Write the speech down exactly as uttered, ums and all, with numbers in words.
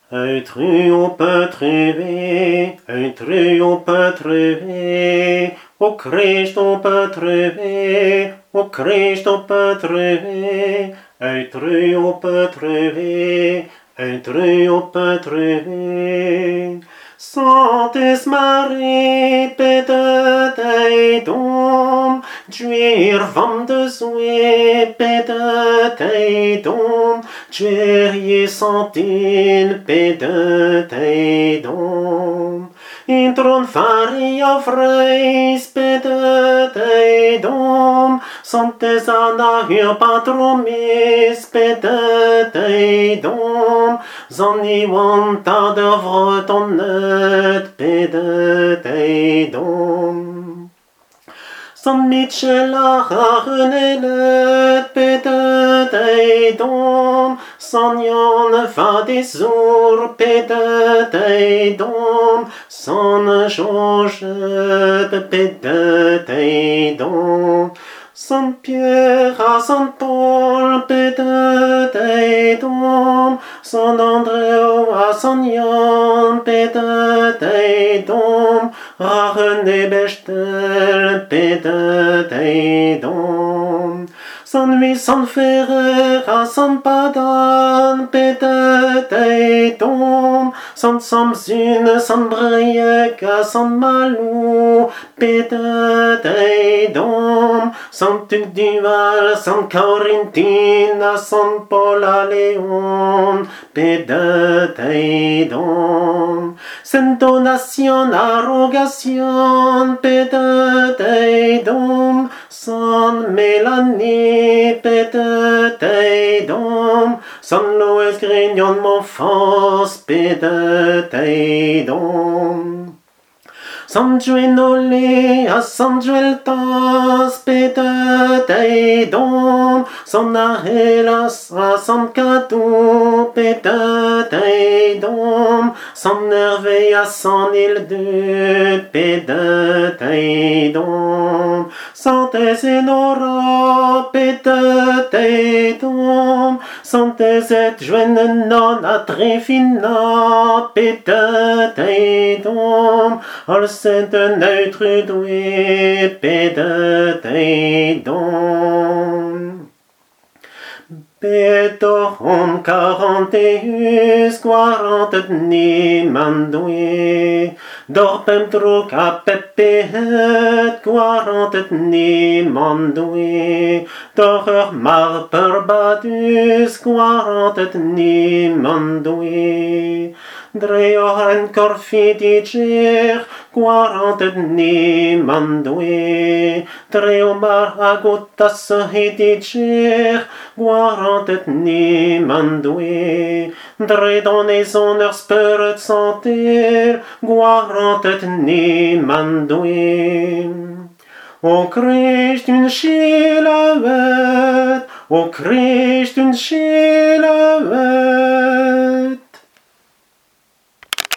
Un trio peut trouver, un trio peut trouver, au Christ on peut trouver, au Christ on peut trouver, un trio peut trouver, un trio peut trouver. Sainte Marie, bitte dich dom, Juir vam de zoe, bitte dich dom, Juir je santin, bitte dich dom. Intron faria vreis, bitte dich dom, Santes Anna hier patromis, bitte dich dom, Zanni wanta de vroton net, bitte dich dom. San Michel a renet, bitte dich dom, San Jan va des our, bitte dich dom, San Georges, bitte dich dom. San Pierre à San Paul, bitte dich dom, San Andreu à San Jan, bitte dich dom, René Bechtel, bitte dich dom. San Louis, San Ferrer à San Padan, bitte dich dom, San Samson, San Brieuc à San Malou, bitte dich dom, San Tuc du Val, San Corentin à San Paul à Léon, bitte dich dom. Sainte Donation à Rogation, bitte dich dom, San Mélanie, bitte dich dom, San Louis Grignon Montfort, bitte dich dom. San Juinolé à San Jueltas, bitte dich dom, San Arelas à San Catou, bitte dich dom, San Hervé à San Hildude, bitte dich dom, Sainte Zénora, bitte dich dom, Sainte Zétjuenne non à Tréfina, bitte dich dom, All Sainte neutre doué, bitte dich dom. Betorum quaranteus quarante dni mandoué, dorpem truc a pepet quarante dni mandoué, dorur mar perbadus quarante dni mandoué, dreor en corfidiger quarante dni mandoué, dreo mar agotas hidiger quarante dni mandoué, dre dans les honneurs spirit santé quarante dni mandoué. O Christ une chilavette, O Christ une chilavette,